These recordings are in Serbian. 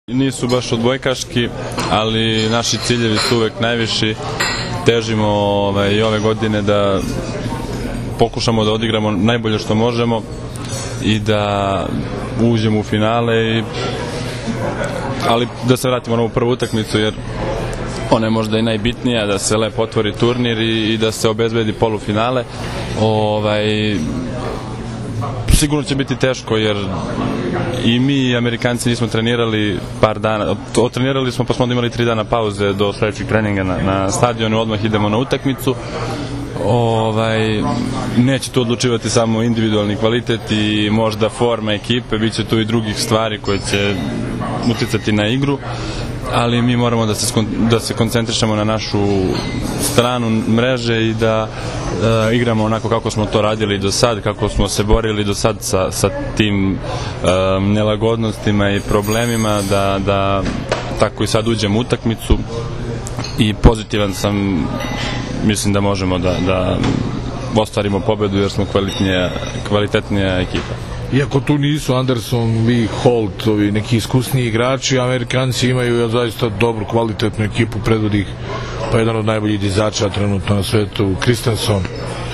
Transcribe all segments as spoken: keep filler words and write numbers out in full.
Nisu baš odbojkaški, ali naši ciljevi su uvek najviši. Težimo ovaj, i ove godine da pokušamo da odigramo najbolje što možemo i da uđemo u finale, i, ali da se vratimo na ovu prvu utakmicu, jer ona je možda i najbitnija, da se lepo otvori turnir i, i da se obezbedi polufinale. Ovaj, sigurno će biti teško, jer i mi i Amerikanci nismo trenirali par dana, otrenirali smo pa smo imali tri dana pauze do sledećeg treninga na, na stadionu, odmah idemo na utakmicu. Ovaj, neće tu odlučivati samo individualni kvalitet i možda forma ekipe, bit će tu i drugih stvari koje će uticati na igru, ali mi moramo da se, da se koncentrišemo na našu stranu mreže i da e, igramo onako kako smo to radili do sad, kako smo se borili do sad sa, sa tim e, nelagodnostima i problemima, da, da tako i sad uđemo u utakmicu, i pozitivan sam, mislim da možemo da, da ostvarimo pobedu, jer smo kvalitetnija, kvalitetnija ekipa. Iako tu nisu Anderson, Lee, Holt, ovi neki iskusniji igrači, Amerikanci imaju zaista dobru, kvalitetnu ekipu, predvodi ih pa jedan od najboljih dizača trenutno na svetu, Kristenson.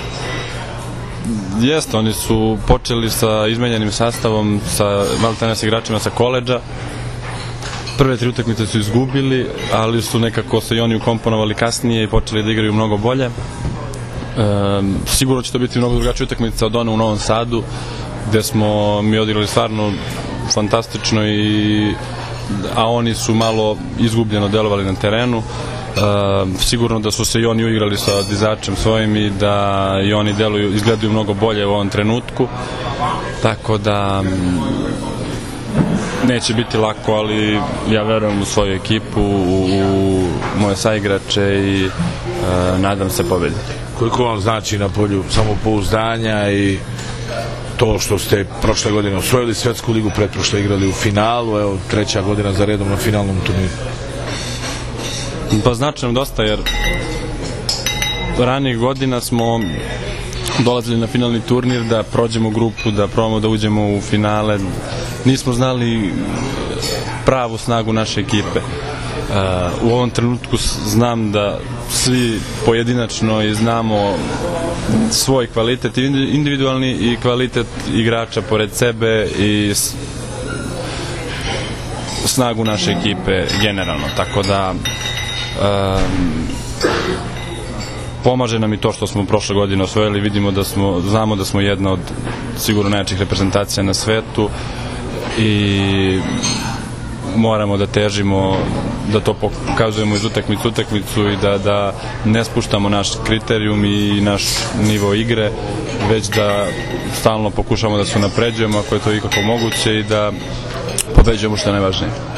Jeste, oni su počeli sa izmenjenim sastavom, sa maltene s igračima sa koledža. Prve tri utakmice su izgubili, ali su nekako se i oni ukomponovali kasnije i počeli da igraju mnogo bolje. E, sigurno će to biti mnogo drugačija utakmica od one u Novom Sadu, gde smo mi odigrali stvarno fantastično, i, a oni su malo izgubljeno delovali na terenu. E, sigurno da su se i oni uigrali sa dizačem svojim i da i oni deluju, izgledaju mnogo bolje u ovom trenutku, tako da neće biti lako, ali ja verujem u svoju ekipu, u, u moje saigrače i e, nadam se pobedi. Koliko vam znači na polju samopouzdanja i to što ste prošle godine osvojili svetsku ligu, pretprošle igrali u finalu, evo treća godina za redom na finalnom turniru? Pa znači nam dosta, jer ranijih godina smo dolazili na finalni turnir da prođemo grupu, da probamo da uđemo u finale. Nismo znali pravu snagu naše ekipe. Uh, u ovom trenutku znam da svi pojedinačno i znamo svoj kvalitet individualni i kvalitet igrača pored sebe i snagu naše ekipe generalno, tako da um, pomaže nam i to što smo prošle godine osvojili. Vidimo da smo, znamo da smo jedna od sigurno najjačih reprezentacija na svetu i moramo da težimo da to pokazujemo iz utakmicu utakmicu i da, da ne spuštamo naš kriterijum i naš nivo igre, već da stalno pokušamo da se unapređujemo ako je to ikako moguće i da pobeđujemo, što je najvažnije.